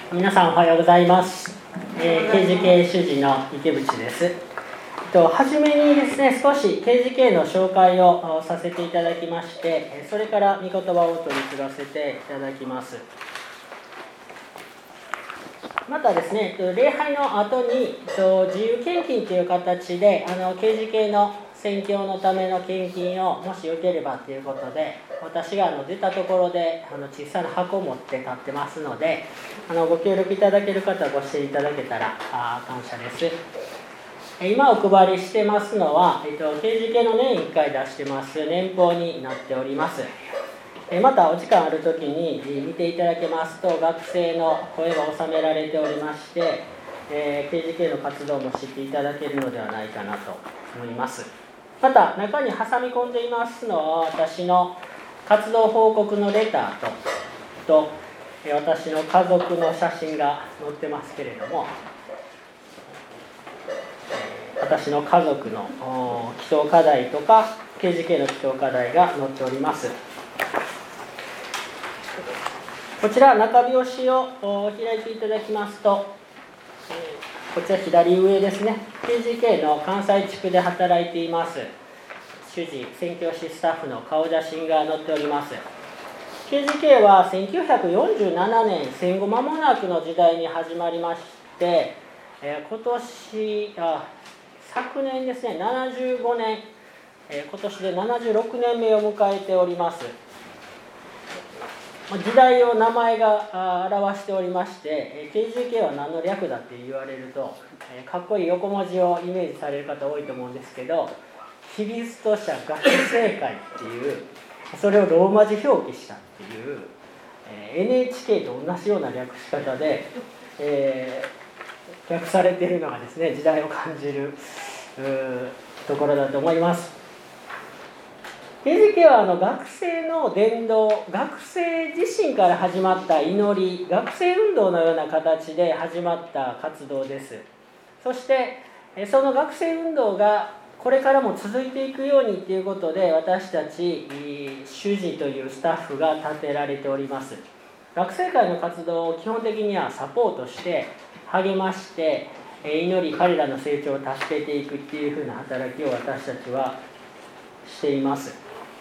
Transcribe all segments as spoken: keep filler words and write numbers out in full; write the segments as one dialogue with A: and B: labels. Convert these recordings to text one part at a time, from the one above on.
A: 皆さんおはようございます。えー、ケージケー 主事の池淵です。とはじめにですね、少し ケージケー の紹介をさせていただきまして、それから御言葉を取り継がせていただきます。またですね、礼拝の後に自由献金という形であの ケージケー の宣教のための献金をもしよければということで、私があの出たところであの小さな箱を持って立ってますので、あのご協力いただける方はご支援いただけたらあ感謝です。今お配りしてますのは、えっと、ケージケー の年いっかい出してます年俸になっております。またお時間ある時に見ていただけますと、学生の声が収められておりまして、えー、ケージケー の活動も知っていただけるのではないかなと思います。また中に挟み込んでいますのは、私の活動報告のレターとと私の家族の写真が載ってますけれども、私の家族の祈祷課題とか ケージケー の祈祷課題が載っております。こちら中表紙を開いていただきますと、こちら左上ですね、 ケージケー の関西地区で働いています主事宣教師スタッフの顔写真が載っております。 ケージケー はせんきゅうひゃくよんじゅうななねん、戦後間もなくの時代に始まりまして、えー、今年あ昨年ですね、ななじゅうごねん、えー、今年でななじゅうろくねんめを迎えております。時代を名前が表しておりまして、 ケージケー は何の略だって言われると、かっこいい横文字をイメージされる方多いと思うんですけど、キリスト者学生会っていう、それをローマ字表記したっていう、 エヌエイチケー と同じような略し方で、えー、略されているのがですね、時代を感じるところだと思います。ケージケー はあの学生の伝道、学生自身から始まった祈り、学生運動のような形で始まった活動です。そしてその学生運動がこれからも続いていくようにということで、私たち主事というスタッフが立てられております。学生会の活動を基本的にはサポートして励まして祈り、彼らの成長を助けていくっていうふうな働きを私たちはしています。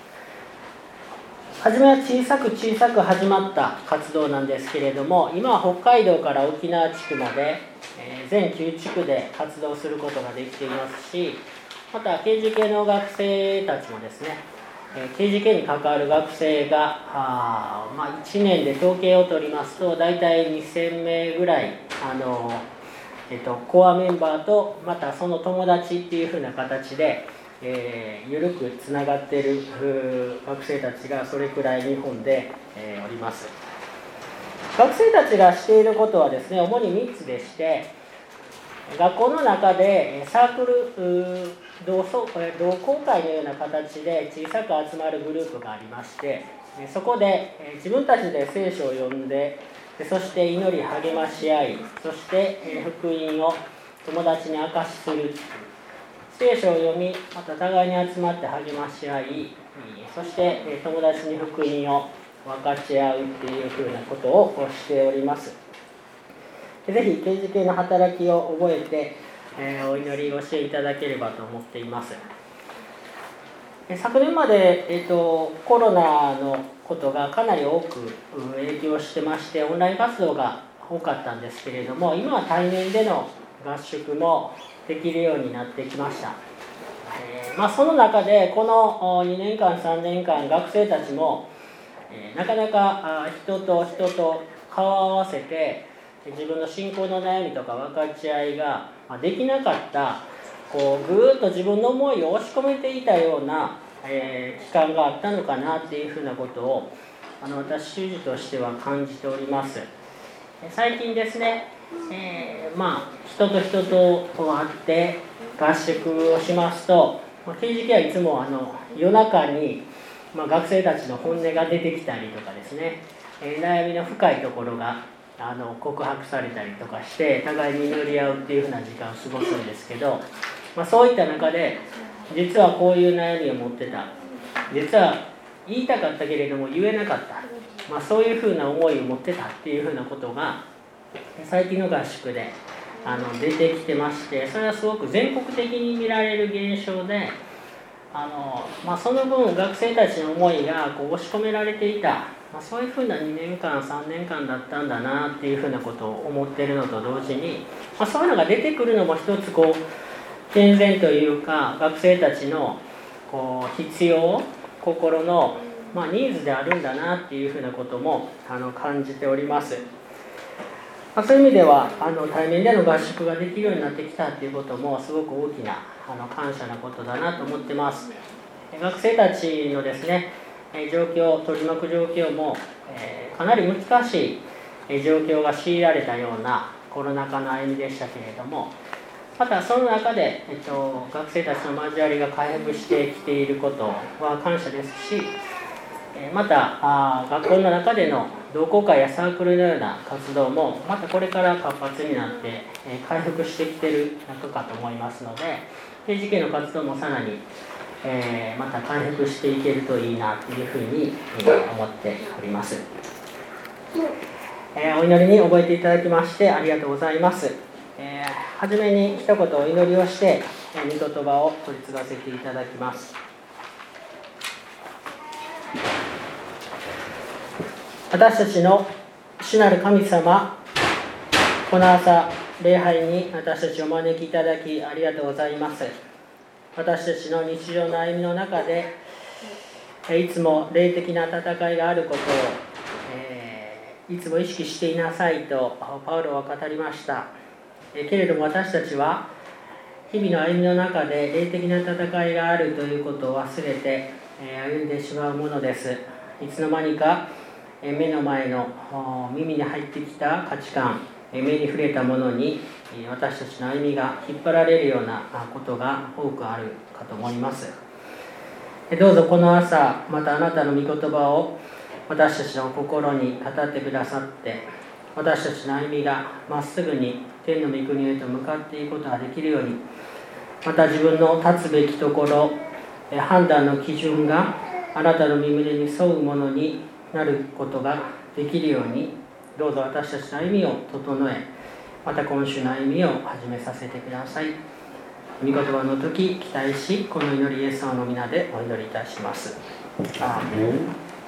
A: 初めは小さく小さく始まった活動なんですけれども、今は北海道から沖縄地区まで全きゅう地区で活動することができていますし、また ケージケー の学生たちもですね、 ケージケー に関わる学生があ、まあ、いちねんで統計を取りますとだいたいにせんめいぐらいあの、えっと、コアメンバーとまたその友達っていうふうな形でえー、緩くつながっている学生たちがそれくらい日本で、えー、おります。学生たちがしていることはですね、主にみっつでして、学校の中でサークル同窓同好会のような形で小さく集まるグループがありまして、そこで自分たちで聖書を読んで、そして祈り励まし合い、そして福音を友達に明かしする、聖書を読み、また互いに集まって励まし合い、そして友達に福音を分かち合うっていうふうなことをしております。ぜひ ケージケー の働きを覚えて、えー、お祈りご支援いただければと思っています。昨年まで、えーと、コロナのことがかなり多く影響してまして、オンライン活動が多かったんですけれども、今は対面での合宿もできるようになってきました。えーまあ、その中でこのにねんかんさんねんかん学生たちも、えー、なかなか人と人と顔を合わせて自分の信仰の悩みとか分かち合いができなかった、こうぐーっと自分の思いを押し込めていたような、えー、期間があったのかなっていうふうなことをあの私主事としては感じております。最近ですね、えー、まあ人と人と会って合宿をしますと、ケージケーはいつもあの夜中に、まあ、学生たちの本音が出てきたりとかですね、えー、悩みの深いところがあの告白されたりとかして互いに祈り合うっていうふうな時間を過ごすんですけど、まあ、そういった中で実はこういう悩みを持ってた、実は言いたかったけれども言えなかった、まあ、そういうふうな思いを持ってたっていうふうなことが最近の合宿であの出てきてまして、それはすごく全国的に見られる現象で、あの、まあ、その分学生たちの思いがこう押し込められていた、まあ、そういうふうなにねんかんさんねんかんだったんだなっていうふうなことを思っているのと同時に、まあ、そういうのが出てくるのも一つこう健全というか学生たちのこう必要心の、まあ、ニーズであるんだなっていうふうなこともあの感じております。まあ、そういう意味ではあの対面での合宿ができるようになってきたっていうこともすごく大きなあの感謝なことだなと思ってます。学生たちのですね状況、取り巻く状況も、えー、かなり難しい状況が強いられたようなコロナ禍の歩みでしたけれども、またその中で、えっと、学生たちの交わりが回復してきていることは感謝ですし、またあ学校の中での同好会やサークルのような活動もまたこれから活発になって、えー、回復してきている中かと思いますので、定時系の活動もさらに、えー、また回復していけるといいなというふうに、えー、思っております。えー、お祈りに覚えていただきましてありがとうございます。えー、はじめに一言お祈りをして、えー、御言葉を取り継がせていただきます。私たちの主なる神様、この朝礼拝に私たちをお招きいただきありがとうございます。私たちの日常の歩みの中でいつも霊的な戦いがあることを、えー、いつも意識していなさいとパウロは語りました。えー、けれども私たちは日々の歩みの中で霊的な戦いがあるということを忘れて、えー、歩んでしまうものです。いつの間にか目の前の耳に入ってきた価値観、目に触れたものに私たちの歩みが引っ張られるようなことが多くあるかと思います。どうぞこの朝またあなたの御言葉を私たちの心に語ってくださって、私たちの歩みがまっすぐに天の御国へと向かっていくことができるように、また自分の立つべきところ、判断の基準があなたの御胸に沿うものになることができるように、どうぞ私たちの歩みを整え、また今週の歩みを始めさせてください。御言葉の時期待し、この祈りイエス様の皆でお祈りいたします。アーメン。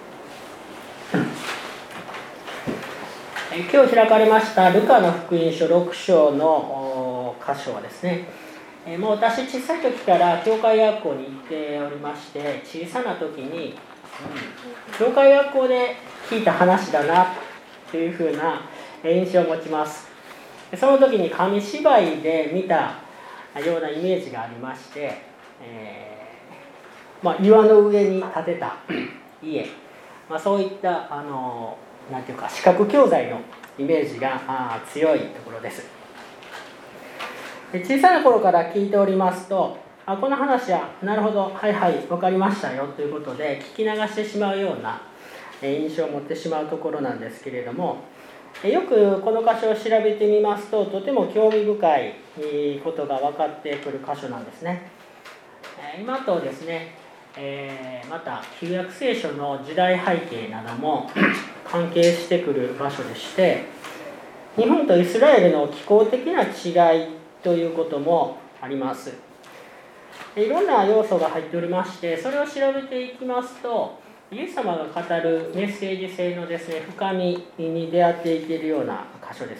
A: え今日開かれましたルカの福音書ろく章の箇所はですね、えもう私小さい時から教会学校に行っておりまして、小さな時に教会学校で聞いた話だなというふうな印象を持ちます。その時に紙芝居で見たようなイメージがありまして、えーまあ、岩の上に建てた家、まあ、そういったあのなんていうか視覚教材のイメージがあ強いところです。で小さな頃から聞いておりますと、あこの話はなるほど、はいはい分かりましたよということで聞き流してしまうような印象を持ってしまうところなんですけれども、よくこの箇所を調べてみますととても興味深いことが分かってくる箇所なんですね。今とですね、えー、また旧約聖書の時代背景なども関係してくる場所でして、日本とイスラエルの気候的な違いということもあります。いろんな要素が入っておりまして、それを調べていきますと、イエス様が語るメッセージ性のですね、深みに出会っていけるような箇所です。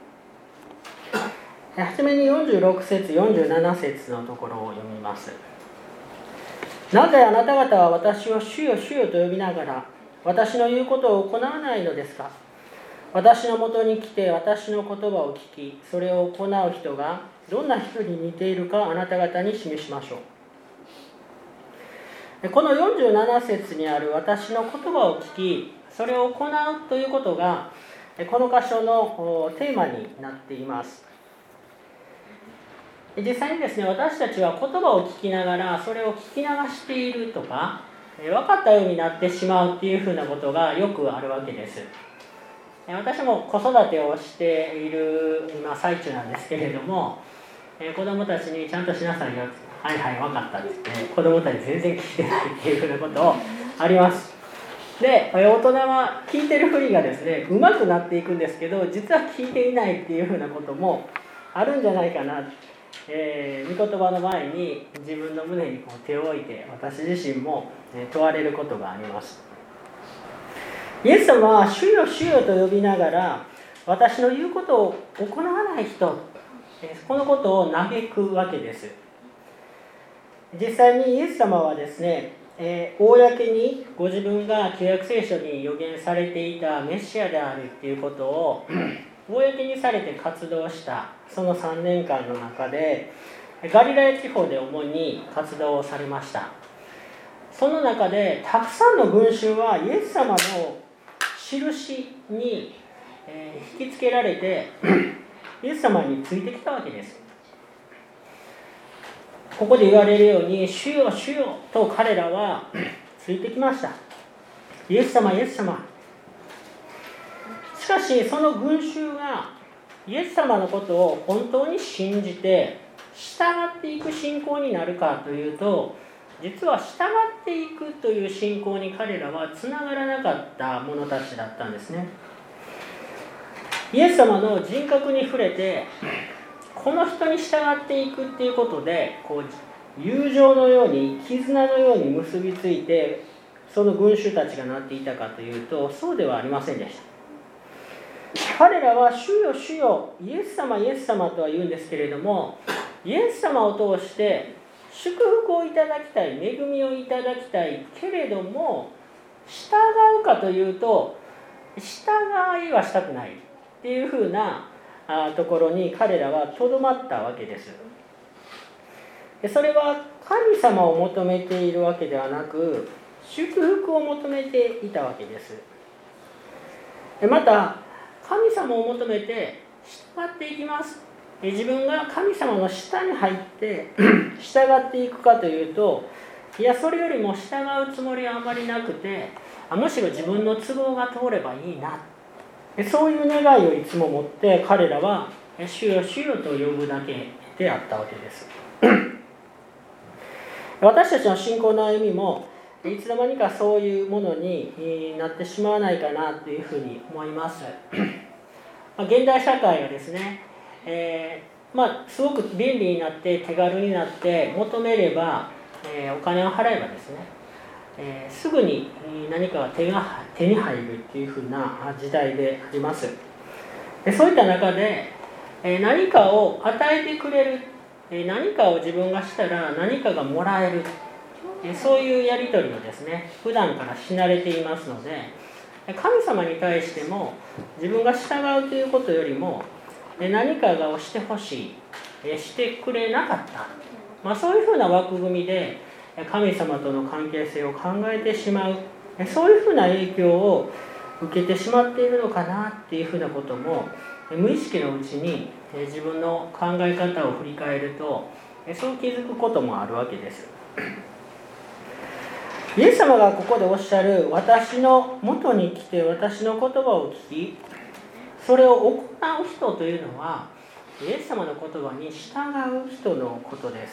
A: はじめによんじゅうろく節よんじゅうなな節のところを読みます。なぜあなた方は私を主よ主よと呼びながら私の言うことを行わないのですか。私のもとに来て私の言葉を聞き、それを行う人がどんな人に似ているかあなた方に示しましょう。このよんじゅうなな節にある私の言葉を聞きそれを行うということがこの箇所のテーマになっています。実際にですね、私たちは言葉を聞きながらそれを聞き流しているとか分かったようになってしまうっていうふうなことがよくあるわけです。私も子育てをしている今最中なんですけれども、子供たちにちゃんとしなさいよ、はいはい分かったって言って子供たち全然聞いてないっていうふうなことをあります。 で大人は聞いてるふりがですねうまくなっていくんですけど、実は聞いていないっていうふうなこともあるんじゃないかな。えー、御言葉の前に自分の胸にこう手を置いて、私自身も問われることがあります。イエス様は主よ主よと呼びながら、私の言うことを行わない人、このことを嘆くわけです。実際にイエス様はですね、えー、公にご自分が旧約聖書に予言されていたメシアであるっていうことを公にされて活動したそのさんねんかんの中で、ガリラヤ地方で主に活動をされました。その中でたくさんの群衆はイエス様の印に引きつけられてイエス様についてきたわけです。ここで言われるように、主よ主よと彼らはついてきました。イエス様イエス様。しかしその群衆がイエス様のことを本当に信じて従っていく信仰になるかというと、実は従っていくという信仰に彼らはつながらなかった者たちだったんですね。イエス様の人格に触れて、この人に従っていくっていうことで、こう友情のように絆のように結びついてその群衆たちがなっていたかというと、そうではありませんでした。彼らは主よ主よイエス様イエス様とは言うんですけれども、イエス様を通して祝福をいただきたい、恵みをいただきたいけれども、従うかというと従いはしたくないっていうふうなところに彼らはとどまったわけです。それは神様を求めているわけではなく、祝福を求めていたわけです。また神様を求めて従っていきます。自分が神様の下に入って従っていくかというと、いやそれよりも従うつもりはあまりなくて、むしろ自分の都合が通ればいいな、そういう願いをいつも持って彼らは主よ主よと呼ぶだけであったわけです。私たちの信仰の歩みもいつの間にかそういうものになってしまわないかなというふうに思います。現代社会がですね、えー、まあすごく便利になって手軽になって、求めれば、えー、お金を払えばですね、えー、すぐに何かが手が手に入るっていうふうな時代であります。でそういった中で、えー、何かを与えてくれる、えー、何かを自分がしたら何かがもらえる、えー、そういうやり取りをですね普段からし慣れていますので、神様に対しても自分が従うということよりも何かがをしてほしい、してくれなかった、まあ、そういうふうな枠組みで神様との関係性を考えてしまう、そういうふうな影響を受けてしまっているのかなっていうふうなことも無意識のうちに自分の考え方を振り返るとそう気づくこともあるわけです。イエス様がここでおっしゃる、私の元に来て私の言葉を聞きそれを行う人というのは、イエス様の言葉に従う人のことです。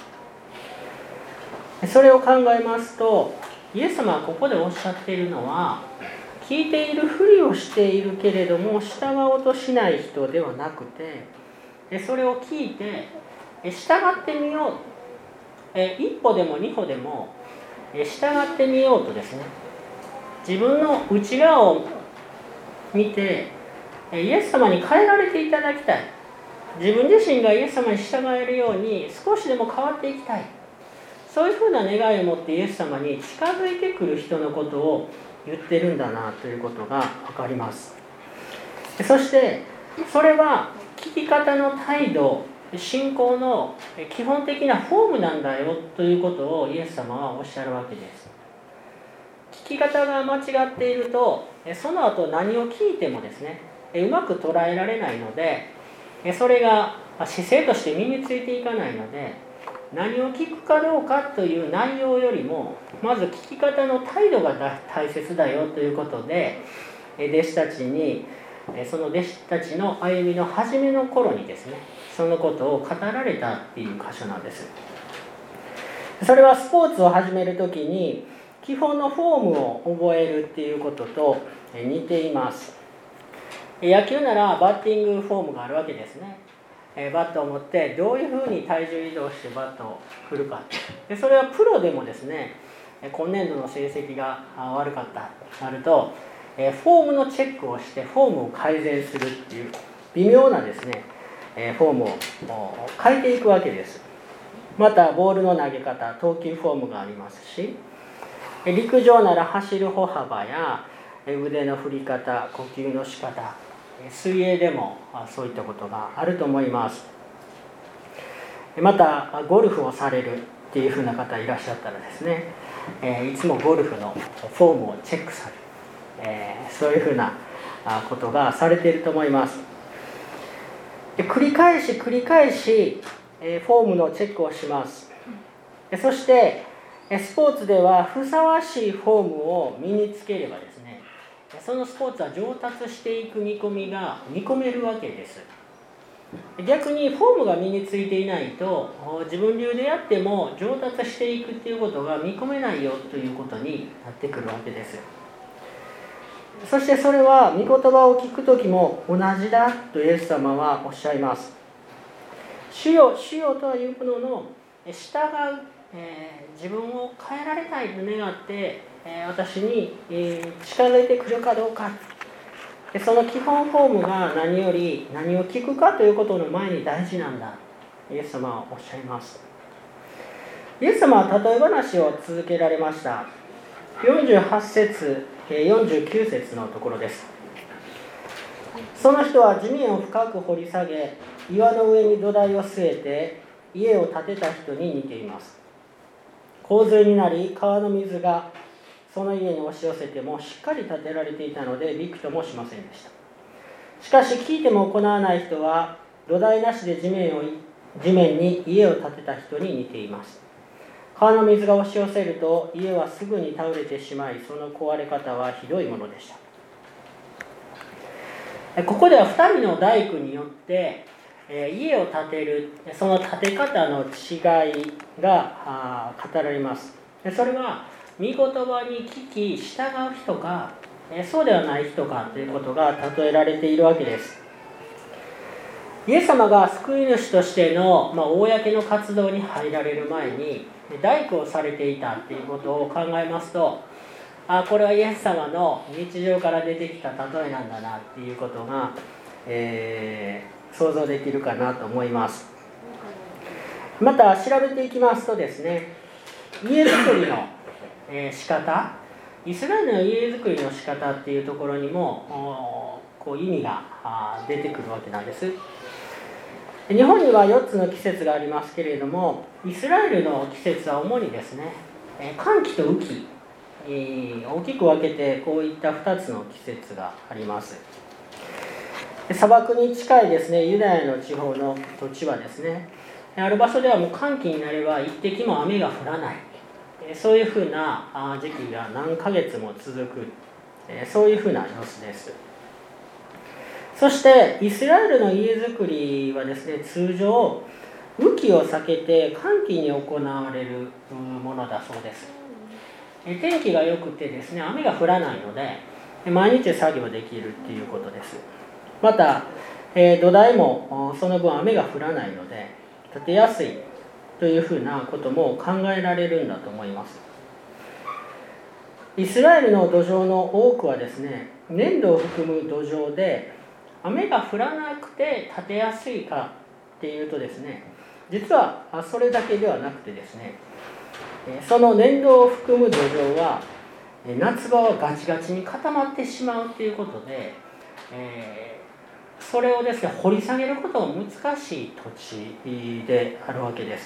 A: それを考えますと、イエス様はここでおっしゃっているのは、聞いているふりをしているけれども従おうとしない人ではなくて、それを聞いて従ってみよう、一歩でも二歩でも従ってみようとですね、自分の内側を見てイエス様に変えられていただきたい、自分自身がイエス様に従えるように少しでも変わっていきたい、そういうふうな願いを持ってイエス様に近づいてくる人のことを言ってるんだなということが分かります。そしてそれは聞き方の態度、信仰の基本的なフォームなんだよということをイエス様はおっしゃるわけです。聞き方が間違っていると、その後何を聞いてもですねうまく捉えられないので、それが姿勢として身についていかないので、何を聞くかどうかという内容よりもまず聞き方の態度が大切だよということで、弟子たちにその弟子たちの歩みの初めの頃にですねそのことを語られたっていう箇所なんです。それはスポーツを始めるときに基本のフォームを覚えるっていうことと似ています。野球ならバッティングフォームがあるわけですね。バットを持ってどういうふうに体重移動してバットを振るか。でそれはプロでもですね、今年度の成績が悪かったとなると、フォームのチェックをしてフォームを改善するっていう微妙なですね、フォームを変えていくわけです。またボールの投げ方、投球フォームがありますし、陸上なら走る歩幅や腕の振り方、呼吸の仕方、水泳でもそういったことがあると思います。またゴルフをされるっていうふうな方いらっしゃったらですね、いつもゴルフのフォームをチェックされる、そういうふうなことがされていると思います。繰り返し繰り返しフォームのチェックをします。そしてスポーツではふさわしいフォームを身につければですね、そのスポーツは上達していく見込みが見込めるわけです。逆にフォームが身についていないと自分流でやっても上達していくっていうことが見込めないよということになってくるわけです。そしてそれは御言葉を聞くときも同じだとイエス様はおっしゃいます。主よ主よというものの従う、えー、自分を変えられたいと願って、えー、私に、えー、近づいてくるかどうか、でその基本フォームが何より何を聞くかということの前に大事なんだ、イエス様はおっしゃいます。イエス様は例え話を続けられました。よんじゅうはち節、よんじゅうきゅう節のところです。その人は地面を深く掘り下げ、岩の上に土台を据えて家を建てた人に似ています。洪水になり川の水がその家に押し寄せてもしっかり建てられていたのでびくともしませんでした。しかし聞いても行わない人は土台なしで地面を地面に家を建てた人に似ています。川の水が押し寄せると家はすぐに倒れてしまい、その壊れ方はひどいものでした。ここではふたりの大工によって家を建てる、その建て方の違いが語られます。それは御言葉に聞き従う人かそうではない人かということが例えられているわけです。イエス様が救い主としての、まあ、公の活動に入られる前に大工をされていたということを考えますと、あこれはイエス様の日常から出てきた例えなんだなということが、えー、想像できるかなと思います。また調べていきますとですね、家づくりの、えー、仕方、イスラエルの家づくりの仕方っていうところにもこう意味が出てくるわけなんです。日本にはよっつの季節がありますけれども、イスラエルの季節は主にですね、乾季と雨季、大きく分けてこういったふたつの季節があります。砂漠に近いですね、ユダヤの地方の土地はですね、ある場所ではもう乾季になれば一滴も雨が降らない、そういうふうな時期が何ヶ月も続く、そういうふうな様子です。そしてイスラエルの家づくりはですね、通常雨季を避けて乾季に行われるものだそうです。天気が良くてですね、雨が降らないので毎日作業できるっていうことです。また、えー、土台もその分雨が降らないので建てやすいというふうなことも考えられるんだと思います。イスラエルの土壌の多くはですね、粘土を含む土壌で雨が降らなくて建てやすいかっていうとですね、実はそれだけではなくてですね、その粘土を含む土壌は夏場はガチガチに固まってしまうということで、えー、それをですね掘り下げることが難しい土地であるわけです。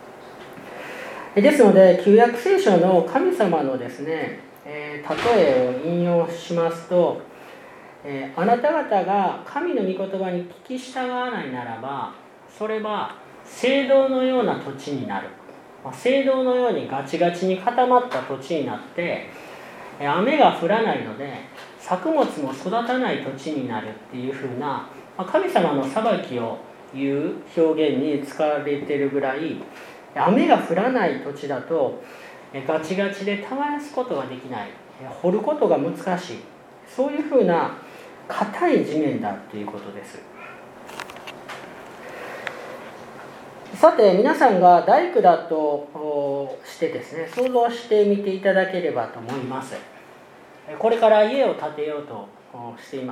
A: ですので旧約聖書の神様のですね、えー、例えを引用しますと、えー、あなた方が神の御言葉に聞き従わないならば、それは聖堂のような土地になる、まあ、聖堂のようにガチガチに固まった土地になって、えー、雨が降らないので作物も育たない土地になるっていうふうな、まあ、神様の裁きを言う表現に使われているぐらい、雨が降らない土地だとガチガチで耕すことができない、掘ることが難しい、そういうふうな硬い地面だということです。さて、皆さんが大工だとしてですね、想像してみていただければと思います。これから家を建てようとしています。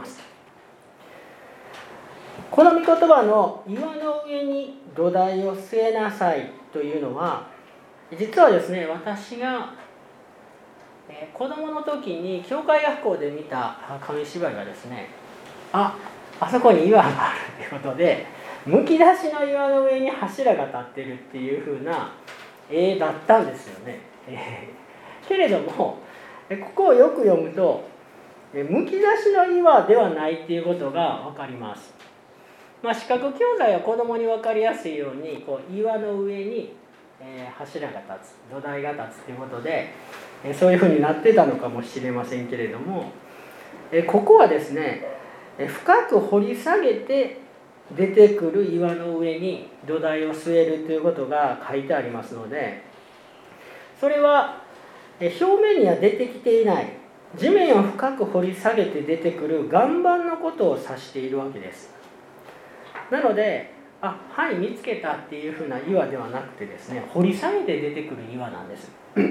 A: この御言葉の岩の上に土台を据えなさいというのは、実はですね、私が子供の時に教会学校で見た紙芝居がですね、あ、あそこに岩があるということで、むき出しの岩の上に柱が立ってるっていう風な絵だったんですよね。えー、けれどもここをよく読むと、むき出しの岩ではないっていうことが分かります。まあ、視覚教材は子どもに分かりやすいように、こう岩の上に、えー、柱が立つ、土台が立つということで、えー、そういうふうになってたのかもしれませんけれども、えー、ここはですね、えー、深く掘り下げて出てくる岩の上に土台を据えるということが書いてありますので、それは表面には出てきていない地面を深く掘り下げて出てくる岩盤のことを指しているわけです。なので、あ、はい、見つけたっていうふうな岩ではなくてですね、掘り下げて出てくる岩なんです。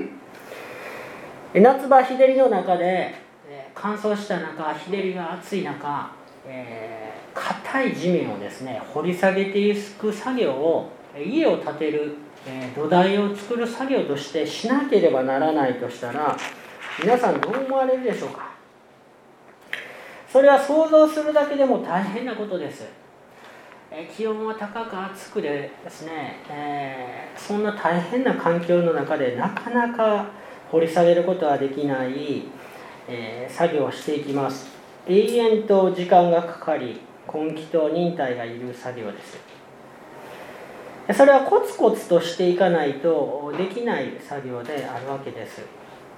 A: 夏場、日照りの中で乾燥した中、日照りが暑い中、えー、硬い地面をですね掘り下げていく作業を、家を建てる、えー、土台を作る作業としてしなければならないとしたら、皆さんどう思われるでしょうか。それは想像するだけでも大変なことです。えー、気温は高く暑くでですね、えー、そんな大変な環境の中でなかなか掘り下げることはできない、えー、作業をしていきます。永遠と時間がかかり、根気と忍耐がいる作業です。それはコツコツとしていかないとできない作業であるわけです。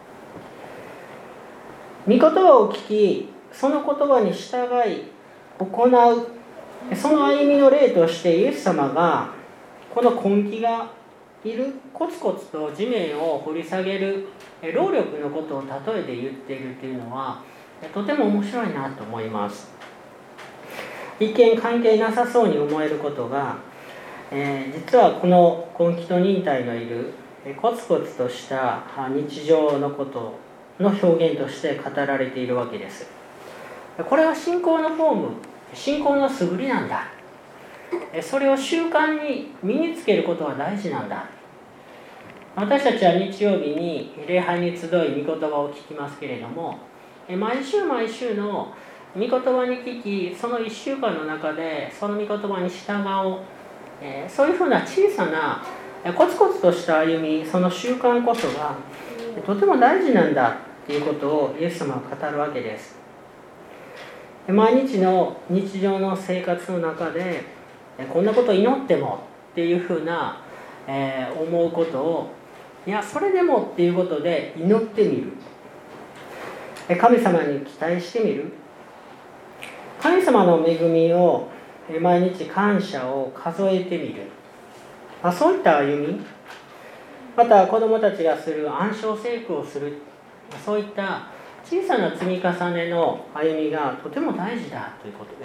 A: 御言葉を聞き、その言葉に従い行う、その歩みの例としてイエス様がこの根気がいる、コツコツと地面を掘り下げる労力のことを例えて言っているというのは、とても面白いなと思います。一見関係なさそうに思えることが、えー、実はこの根気と忍耐のいるコツコツとした日常のことの表現として語られているわけです。これは信仰のフォーム、信仰の素振りなんだ。それを習慣に身につけることは大事なんだ。私たちは日曜日に礼拝に集い御言葉を聞きますけれども、毎週毎週の御言葉に聞き、そのいっしゅうかんの中でその御言葉に従おう、えー、そういうふうな小さなコツコツとした歩み、その習慣こそがとても大事なんだということをイエス様は語るわけです。毎日の日常の生活の中でこんなことを祈ってもっていうふうな、えー、思うことを、いやそれでもっていうことで祈ってみる、神様に期待してみる、神様の恵みを毎日感謝を数えてみる、まあ、そういった歩み、また子どもたちがする暗唱聖句をする、そういった小さな積み重ねの歩みがとても大事だということです。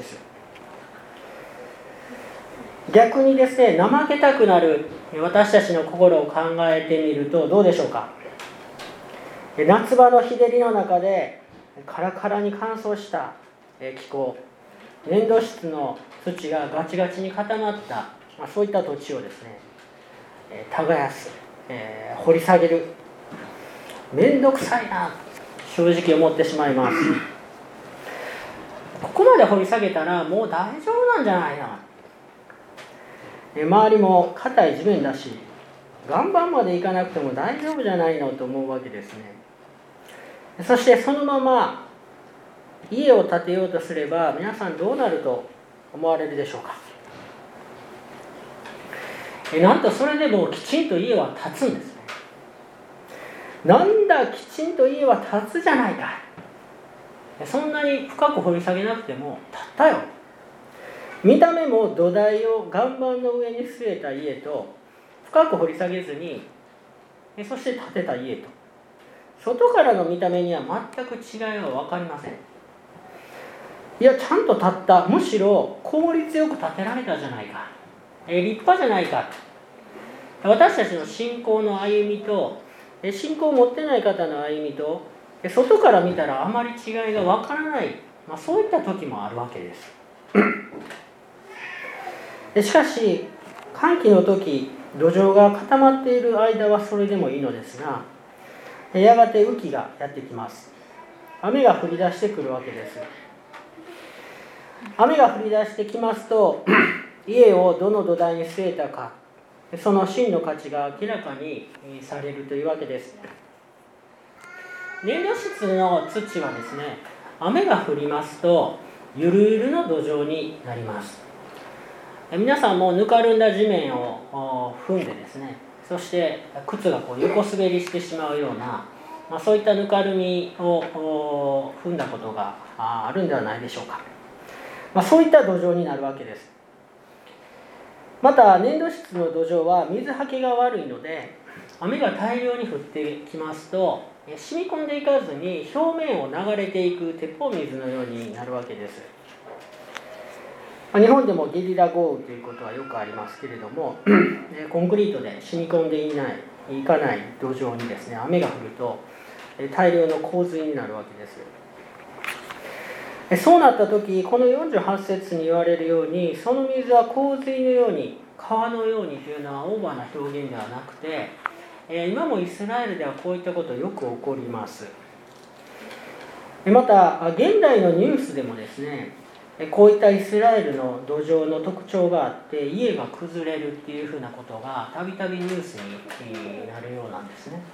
A: 逆にですね、怠けたくなる私たちの心を考えてみるとどうでしょうか。夏場の日照りの中でカラカラに乾燥した気候、粘土質の土がガチガチに固まった、まあ、そういった土地をですね、耕す、えー、掘り下げる、めんどくさいな正直思ってしまいます。ここまで掘り下げたらもう大丈夫なんじゃないな、周りも硬い地面だし岩盤まで行かなくても大丈夫じゃないのと思うわけですね。そしてそのまま家を建てようとすれば皆さんどうなると思われるでしょうか。えなんとそれでもきちんと家は建つんですね。なんだきちんと家は建つじゃないか、そんなに深く掘り下げなくても建ったよ。見た目も土台を岩盤の上に据えた家と深く掘り下げずにそして建てた家と、外からの見た目には全く違いは分かりません。いや、ちゃんと建った、むしろ効率よく建てられたじゃないか、え立派じゃないか。私たちの信仰の歩みと信仰を持ってない方の歩みと外から見たらあまり違いが分からない、まあ、そういった時もあるわけですでしかし乾季の時、土壌が固まっている間はそれでもいいのですが、やがて雨季がやってきます。雨が降り出してくるわけです。雨が降り出してきますと家をどの土台に据えたか、その真の価値が明らかにされるというわけです。粘土質の土はですね、雨が降りますとゆるゆるの土壌になります。皆さんもぬかるんだ地面を踏んでですね、そして靴がこう横滑りしてしまうような、まあ、そういったぬかるみを踏んだことがあるんではないでしょうか。まあ、そういった土壌になるわけです。また粘土質の土壌は水はけが悪いので、雨が大量に降ってきますと染み込んでいかずに表面を流れていく鉄砲水のようになるわけです。日本でもゲリラ豪雨ということはよくありますけれども、コンクリートで染み込んでいないいかない土壌にですね、雨が降ると大量の洪水になるわけです。そうなった時、このよんじゅうはち節に言われるように、その水は洪水のように川のようにというのはオーバーな表現ではなくて、今もイスラエルではこういったことよく起こります。また現代のニュースでもですね、こういったイスラエルの土壌の特徴があって家が崩れるっていうふうなことがたびたびニュースになるようなんですね。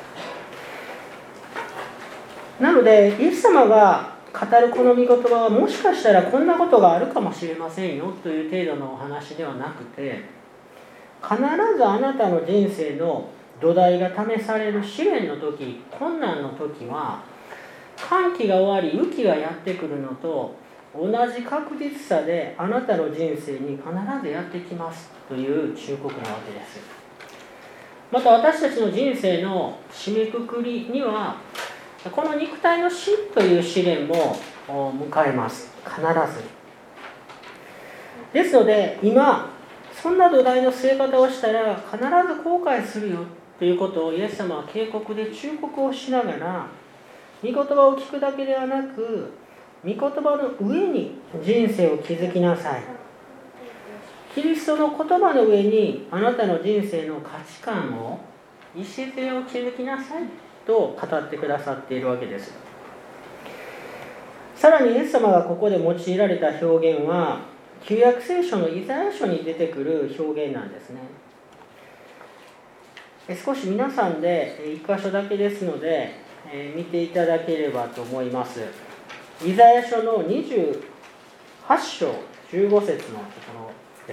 A: なのでイエス様が語るこの御言葉はもしかしたらこんなことがあるかもしれませんよという程度のお話ではなくて、必ずあなたの人生の土台が試される試練の時、困難の時は乾季が終わり雨季がやってくるのと同じ確実さであなたの人生に必ずやってきますという忠告なわけです。また私たちの人生の締めくくりにはこの肉体の死という試練も迎えます。必ずですので、今そんな土台の据え方をしたら必ず後悔するよということをイエス様は警告で忠告をしながら、御言葉を聞くだけではなく御言葉の上に人生を築きなさい。キリストの言葉の上にあなたの人生の価値観を、礎を築きなさいと語ってくださっているわけです。さらにイエス様がここで用いられた表現は旧約聖書のイザヤ書に出てくる表現なんですね。少し皆さんで一箇所だけですので見ていただければと思います。イザヤ書のにじゅうはち章じゅうご節のところです。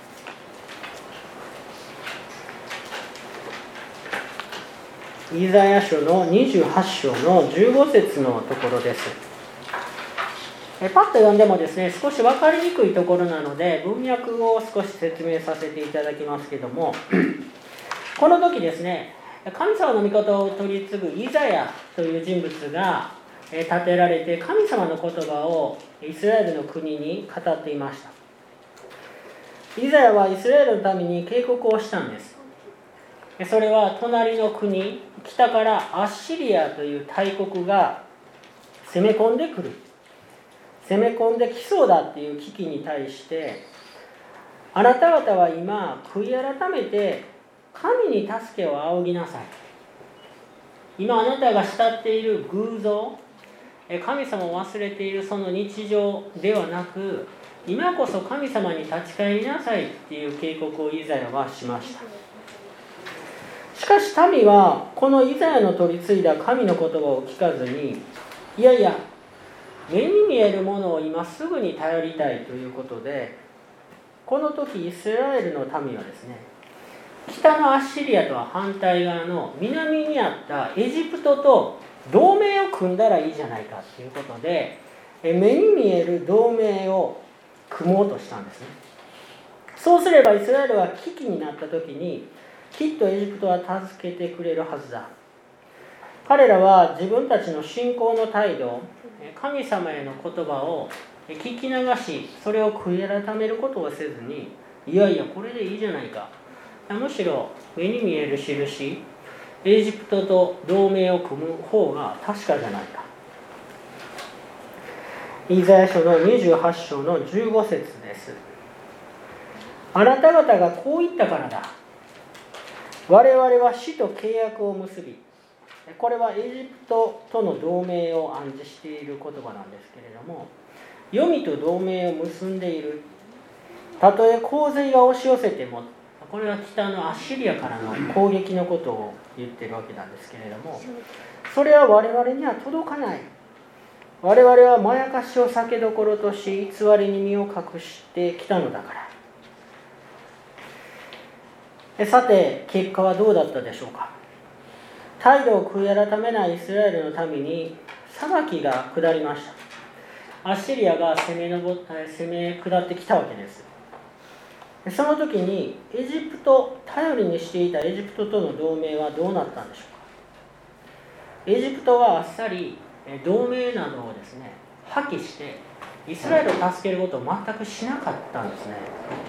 A: イザヤ書のにじゅうはち章のじゅうご節のところです。えパッと読んでもですね、少し分かりにくいところなので文脈を少し説明させていただきますけどもこの時ですね、神様の御事を取り継ぐイザヤという人物が立てられて神様の言葉をイスラエルの国に語っていました。イザヤはイスラエルのために警告をしたんです。それは隣の国、北からアッシリアという大国が攻め込んでくる、攻め込んできそうだっていう危機に対して、あなた方は今悔い改めて神に助けを仰ぎなさい。今あなたが慕っている偶像、神様を忘れているその日常ではなく、今こそ神様に立ち返りなさいっていう警告をイザヤはしました。しかし民はこのイザヤの取り継いだ神の言葉を聞かずに、いやいや目に見えるものを今すぐに頼りたいということで、この時イスラエルの民はですね、北のアッシリアとは反対側の南にあったエジプトと同盟を組んだらいいじゃないかということで、目に見える同盟を組もうとしたんですね。そうすればイスラエルは危機になった時にきっとエジプトは助けてくれるはずだ。彼らは自分たちの信仰の態度、神様への言葉を聞き流し、それを悔い改めることをせずに、いやいやこれでいいじゃないか、むしろ目に見える印、エジプトと同盟を組む方が確かじゃないか。イザヤ書のにじゅうはち章のじゅうご節です。あなた方がこう言ったからだ。我々は死と契約を結び、これはエジプトとの同盟を暗示している言葉なんですけれども、黄泉と同盟を結んでいる。たとえ洪水が押し寄せても、これは北のアッシリアからの攻撃のことを言っているわけなんですけれども、それは我々には届かない。我々はまやかしを酒どころとし、偽りに身を隠してきたのだから。さて、結果はどうだったでしょうか。態度を悔い改めないイスラエルの民に裁きが下りました。アッシリアが攻めのぼ攻め下ってきたわけです。その時にエジプト、頼りにしていたエジプトとの同盟はどうなったんでしょうか。エジプトはあっさり同盟などをですね、破棄してイスラエルを助けることを全くしなかったんですね。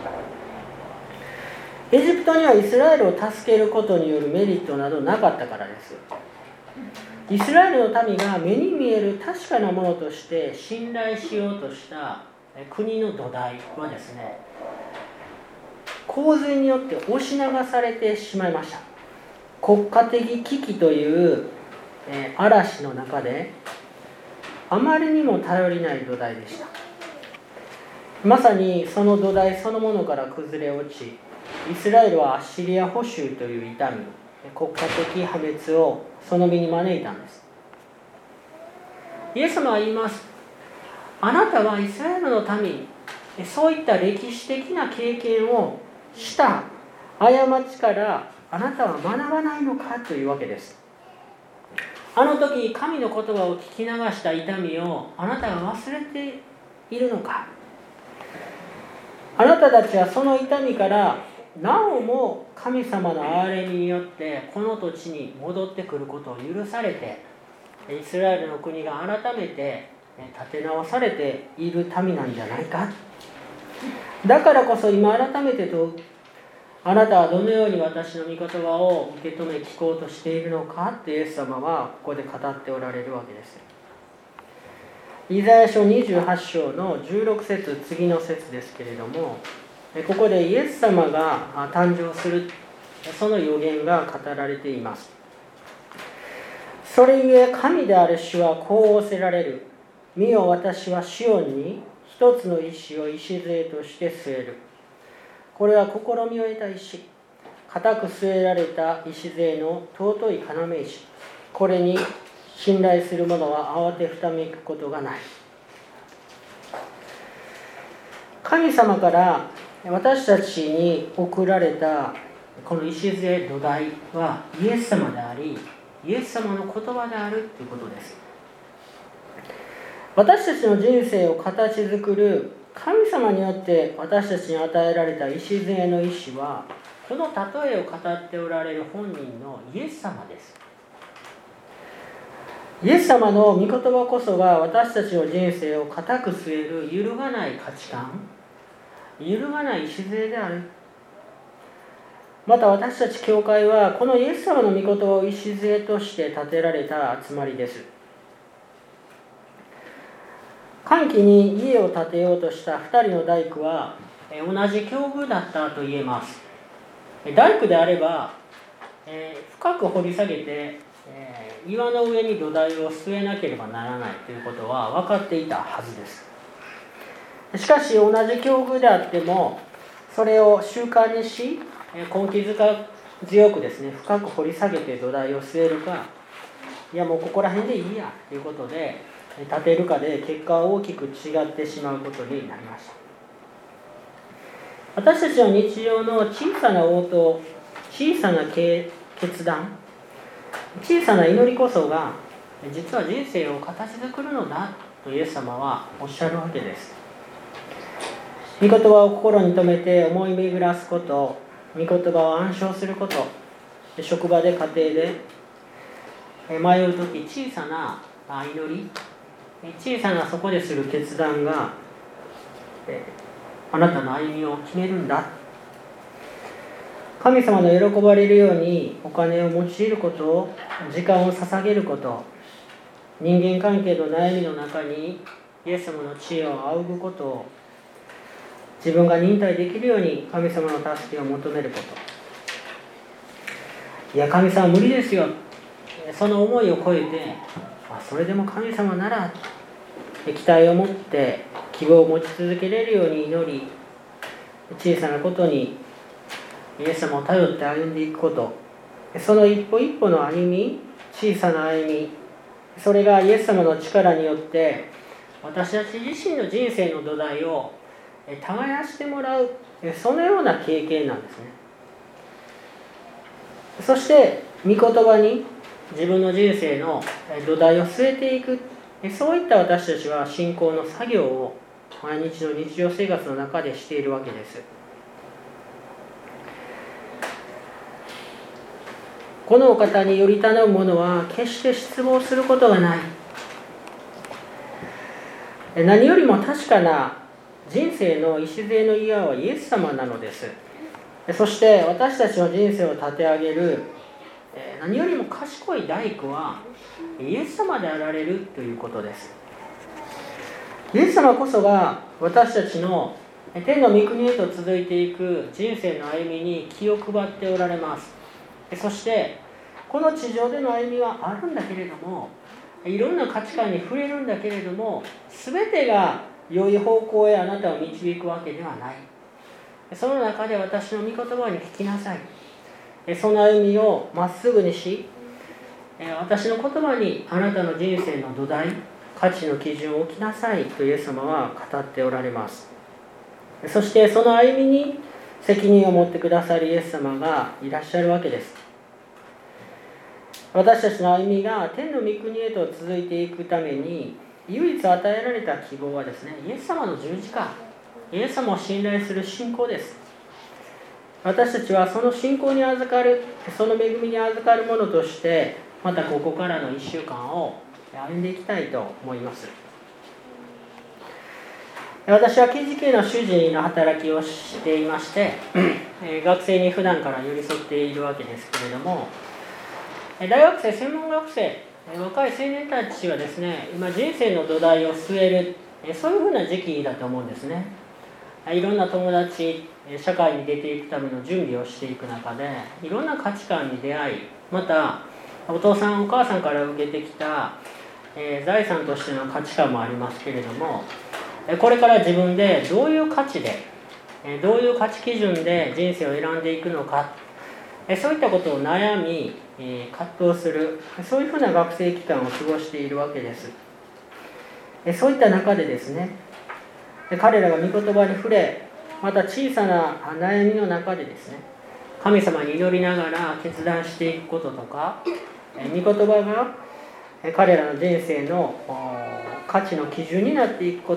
A: エジプトにはイスラエルを助けることによるメリットなどなかったからです。イスラエルの民が目に見える確かなものとして信頼しようとした国の土台はですね、洪水によって押し流されてしまいました。国家的危機という嵐の中であまりにも頼りない土台でした。まさにその土台そのものから崩れ落ち、イスラエルはアッシリア捕囚という痛み、国家的破滅をその身に招いたんです。イエス様は言います。あなたはイスラエルの民、そういった歴史的な経験をした過ちからあなたは学ばないのかというわけです。あの時神の言葉を聞き流した痛みをあなたが忘れているのか。あなたたちはその痛みからなおも神様の憐れみによってこの土地に戻ってくることを許されて、イスラエルの国が改めて立て直されている民なんじゃないか。だからこそ今改めてと、あなたはどのように私の御言葉を受け止め聞こうとしているのかってイエス様はここで語っておられるわけです。イザヤ書にじゅうはち章のじゅうろく節、次の節ですけれども、ここでイエス様が誕生するその予言が語られています。それゆえ神である主はこう仰せられる。見よ、私はシオンに一つの石を礎として据える。これは試みを得た石、固く据えられた礎の尊い要石。これに信頼する者は慌てふためくことがない。神様から私たちに送られたこの礎土台はイエス様であり、イエス様の言葉であるということです。私たちの人生を形作る神様によって私たちに与えられた礎の意志は、この例えを語っておられる本人のイエス様です。イエス様の御言葉こそが私たちの人生を固く据える揺るがない価値観、揺るがない礎である。また私たち教会はこのイエス様の御言葉を礎として建てられた集まりです。歓喜に家を建てようとしたふたりの大工は同じ境遇だったと言えます。大工であれば、えー、深く掘り下げて、えー、岩の上に土台を据えなければならないということは分かっていたはずです。しかし同じ境遇であっても、それを習慣にし、根気強くですね、深く掘り下げて土台を据えるか、いやもうここら辺でいいやということで建てるかで結果は大きく違ってしまうことになりました。私たちの日常の小さな応答、小さな決断、小さな祈りこそが実は人生を形作るのだとイエス様はおっしゃるわけです。御言葉を心に留めて思い巡らすこと、 御言葉を暗唱すること、職場で家庭で迷うとき、小さな祈り、小さなそこでする決断があなたの歩みを決めるんだ。神様の喜ばれるようにお金を用いること、時間を捧げること、人間関係の悩みの中にイエス様の知恵を仰ぐことを、自分が忍耐できるように神様の助けを求めること。いや、神様無理ですよ、その思いを超えて、それでも神様なら期待を持って希望を持ち続けれるように祈り、小さなことにイエス様を頼って歩んでいくこと、その一歩一歩の歩み、小さな歩み、それがイエス様の力によって私たち自身の人生の土台を耕してもらう、そのような経験なんですね。そして御言葉に自分の人生の土台を据えていく、そういった私たちは信仰の作業を毎日の日常生活の中でしているわけです。このお方により頼む者は決して失望することがない。何よりも確かな人生の礎の岩はイエス様なのです。そして私たちの人生を立て上げる何よりも賢い大工はイエス様であられるということです。イエス様こそが私たちの天の御国へと続いていく人生の歩みに気を配っておられます。そしてこの地上での歩みはあるんだけれども、いろんな価値観に触れるんだけれども、全てが良い方向へあなたを導くわけではない。その中で私の御言葉に聞きなさい。その歩みをまっすぐにし、私の言葉にあなたの人生の土台、価値の基準を置きなさいとイエス様は語っておられます。そしてその歩みに責任を持ってくださるイエス様がいらっしゃるわけです。私たちの歩みが天の御国へと続いていくために唯一与えられた希望はですね、イエス様の十字架、イエス様を信頼する信仰です。私たちはその信仰に預かる、その恵みに預かるものとしてまたここからのいっしゅうかんを歩んでいきたいと思います。私は ケージーケー の主事の働きをしていまして学生に普段から寄り添っているわけですけれども、大学生、専門学生、若い青年たちはですね、今人生の土台を据える、そういうふうな時期だと思うんですね。いろんな友達、社会に出ていくための準備をしていく中で、いろんな価値観に出会い、またお父さんお母さんから受けてきた、えー、財産としての価値観もありますけれども、これから自分でどういう価値で、どういう価値基準で人生を選んでいくのか、そういったことを悩み、葛藤する、そういうふうな学生期間を過ごしているわけです。そういった中でですね、彼らが御言葉に触れ、また小さな悩みの中でですね、神様に祈りながら決断していくこととか、御言葉が彼らの人生の価値の基準になっていくこと、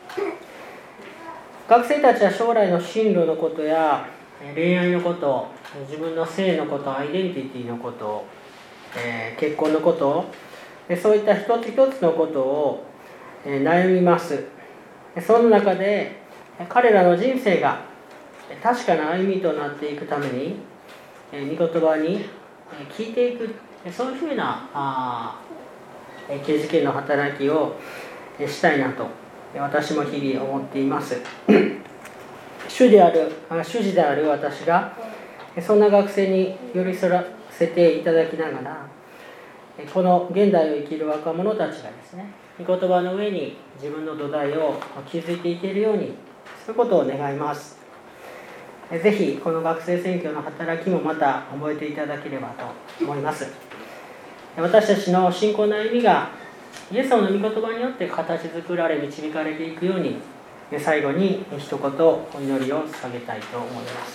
A: 学生たちは将来の進路のことや恋愛のこと、自分の性のこと、アイデンティティのこと、えー、結婚のこと、そういった一つ一つのことを悩みます。その中で彼らの人生が確かな歩みとなっていくために御言葉に聞いていく、そういうふうな ケージーケー の働きをしたいなと私も日々思っています。主である主事である私がそんな学生に寄り添わせていただきながら、この現代を生きる若者たちがですね、御言葉の上に自分の土台を築いていけるように、そういうことを願います。ぜひこの学生選挙の働きもまた覚えていただければと思います。私たちの信仰の歩みがイエス様の御言葉によって形作られ導かれていくように、最後に一言お祈りを捧げたいと思います。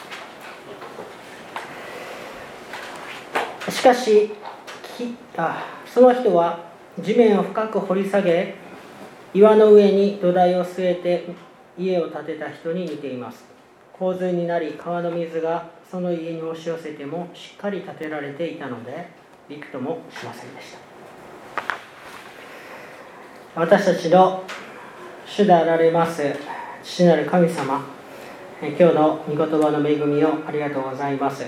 A: しかしあその人は地面を深く掘り下げ、岩の上に土台を据えて家を建てた人に似ています。 洪水になり川の水がその家に押し寄せてもしっかり建てられていたのでびくともしませんでした。私たちの主であられます父なる神様、今日の御言葉の恵みをありがとうございます。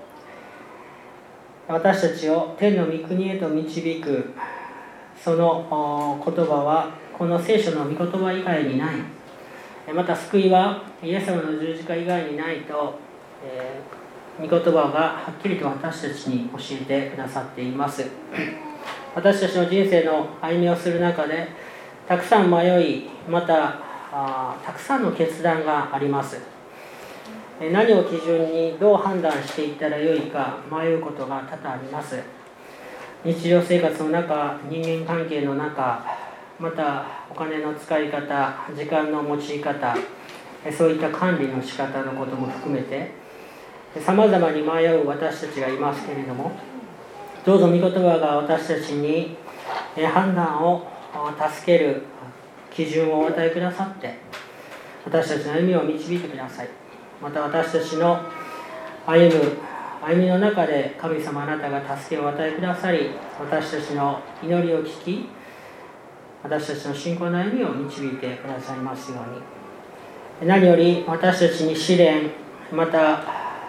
A: 私たちを天の御国へと導くその言葉はこの聖書の御言葉以外にない。また救いはイエス様の十字架以外にないと、えー、御言葉がはっきりと私たちに教えてくださっています。私たちの人生の歩みをする中でたくさん迷い、またあたくさんの決断があります。何を基準にどう判断していったらよいか迷うことが多々あります。日常生活の中、人間関係の中、またお金の使い方、時間の用い方、そういった管理の仕方のことも含めてさまざまに迷う私たちがいますけれども、どうぞ御言葉が私たちに判断を助ける基準をお与えくださって、私たちの歩みを導いてください。また私たちの歩む歩みの中で神様あなたが助けをお与えくださり、私たちの祈りを聞き、私たちの信仰の歩みを導いてくださいますように。何より私たちに試練、また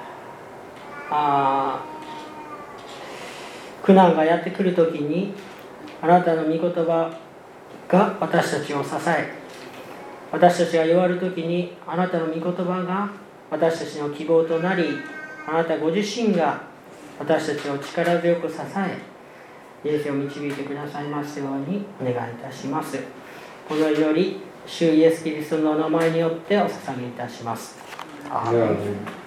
A: あ苦難がやってくるときに、あなたの御言葉が私たちを支え、私たちが弱るときにあなたの御言葉が私たちの希望となり、あなたご自身が私たちを力強く支え、人生を導いてくださいますようにお願いいたします。この祈り、主イエスキリストのお名前によってお捧げいたします。アーメン。